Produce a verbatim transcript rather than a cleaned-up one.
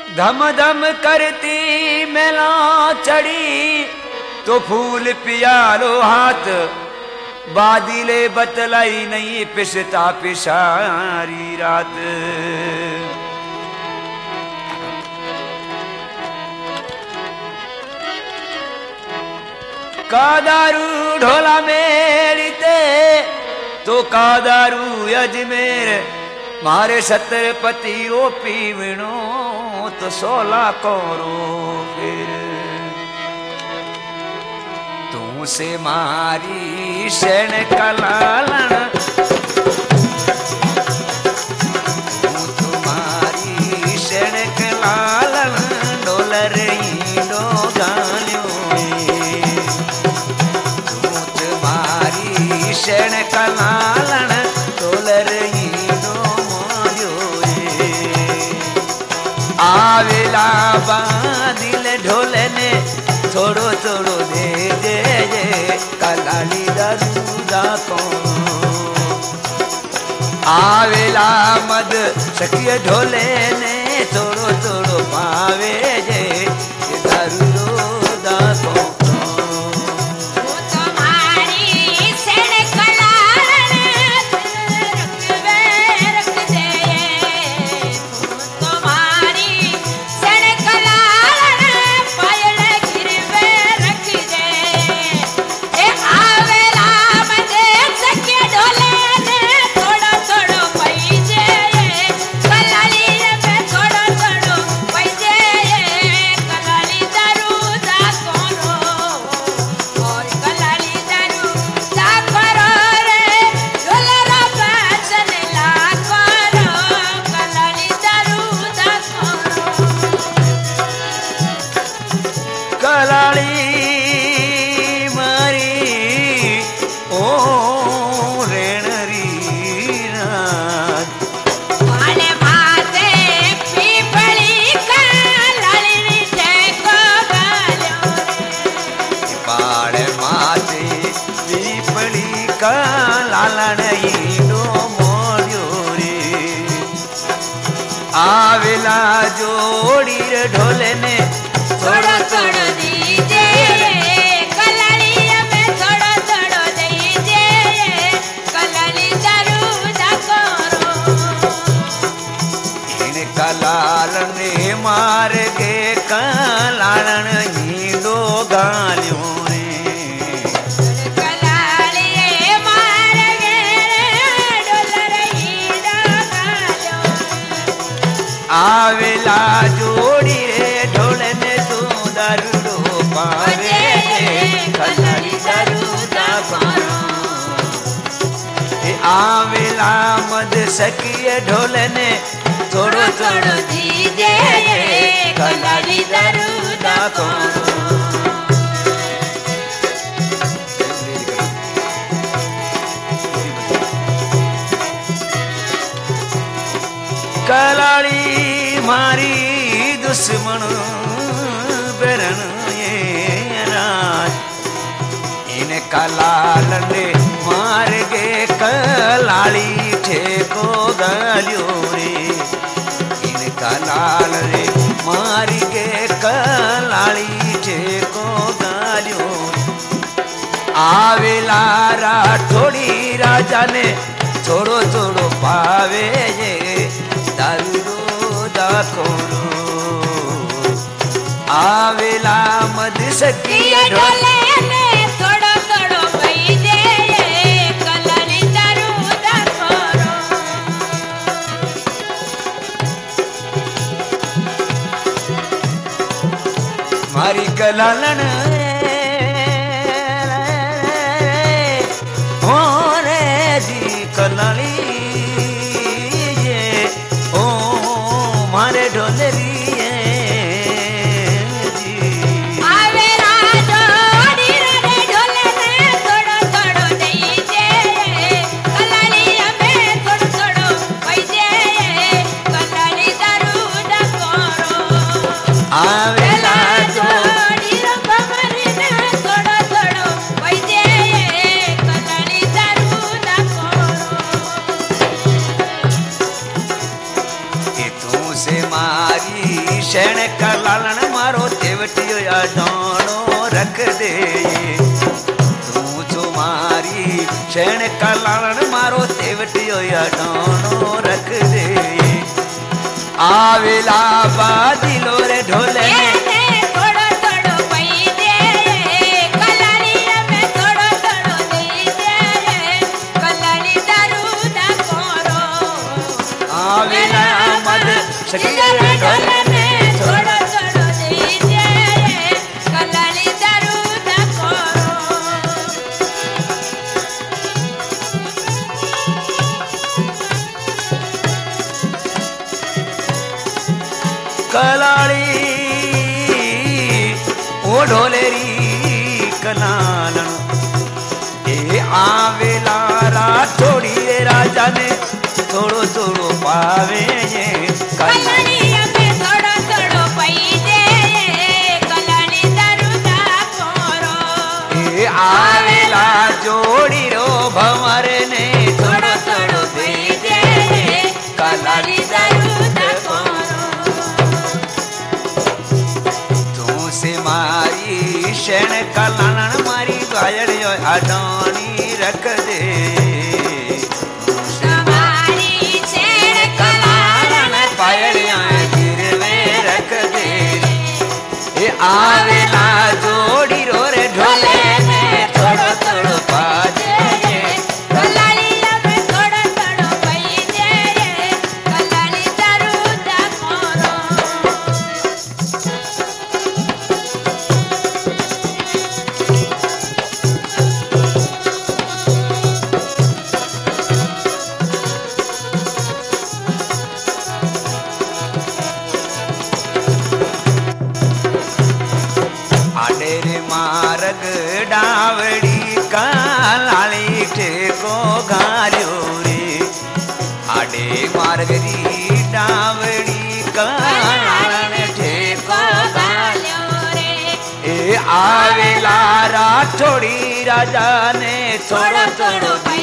धम धम करती मेला चढ़ी तो फूल पियालो हाथ बादिले बतलाई नहीं पिसता पिसारी रात। कादारू ढोला मेड़ते तो कादारू अजमेर मारे छत्रपति रो पीवणो तो सोला कोरो फिर तू से मारी शरण कलालन तू तुम्हारी शरण कलालन डोलर ईंडो गालियो तू तुम्हारी शरण कलालन डोलर ईंडो मोरियो आवेला बादिल ढोलने थोड़ो थोड़ो दे दे दे कलाली दरूदा को आवेला मद सखिए ढोले ने थोड़ो थोड़ो पावे जे दरूदा को आवेला जोड़ी रे ढोले ने थोड़ा थोड़ा दीजे कलाली में थोड़ा थोड़ा दीजे कलाली दरूदा करो इन कलालन ने मार के कलालन हींडो गालियों आवेला जोड़ी रे ढोलने तू दरुड़ो पावे कलाली दरूदा पारो आवेला मद सखिए ढोलने थोड़ो थोड़ो दीजे कलाली दरूदा पारो कलाली मारी दुश्मन बेरन ये राज इन कलालन ने मार गे कलाली ठेको गालियो रे इन कलाल ने मार गे कलाली ठेको गालियो आवेला राठौड़ी राजा ने थोड़ो थोड़ो पावे ये दरूदा कोरो आवेला मद सखिए ढोले ने थोड़ो थोड़ो पैदे कलाली दरूदा कोरो मारी कलालन हो रे जी कलाली मारे ढोलरी आवेला जोड़ी रे ढोले ने थोड़ो थोड़ो दीजे कलाली में थोड़ो थोड़ो पैदे कलाली दरूदा करो आवेला जोड़ी रे बमरी ने थोड़ो थोड़ो पैदे कलाली दरूदा करो से मार मारी शैण का लालन मारो तेवटियो या डाणो रख दे तू जो मारी शैण का लालन मारो तेवटियो या डाणो रख दे आवेला बादिलो रे ढोले थोड़ो थोड़ो पई दे कलाली में थोड़ो थोड़ो दी दे कलाली दारू दा कोरो आवेला मद सखिया रे ढोले थोड़ो थोड़ो दी दे कलाली दारू दा कोरो कलाली ओ ढोलेरी कलालन ए आवेला राठोड़ी रे राजा ने थोड़ो थोड़ो पावे ये कलाली में थोड़ो थोड़ो पई दे कलाली दारू दा कोरो ए आवेला जोड़ी रो भंवर ने थोड़ो थोड़ो दे दे कलाली दारू दा कोरो तू से मारी शैण का लालन मारी गायड़ियो अडानी रख दे हमारी छेड़ कलालन पायड़िया गिरवे रख दे ए आवेला जोड़ी रो रे ढोले में थोड़ो थोड़ो पा दे कलाली में थोड़ो थोड़ो पई दे कलाली दारू दा कोरो आडेरे मार्ग डावड़ी का लाली ठेको घाल्यो रे आडे मार्ग री डावड़ी का लाली ठेको गाल्यो रे ए आवेला राठोड़ी राजा ने थोड़ो थोड़ो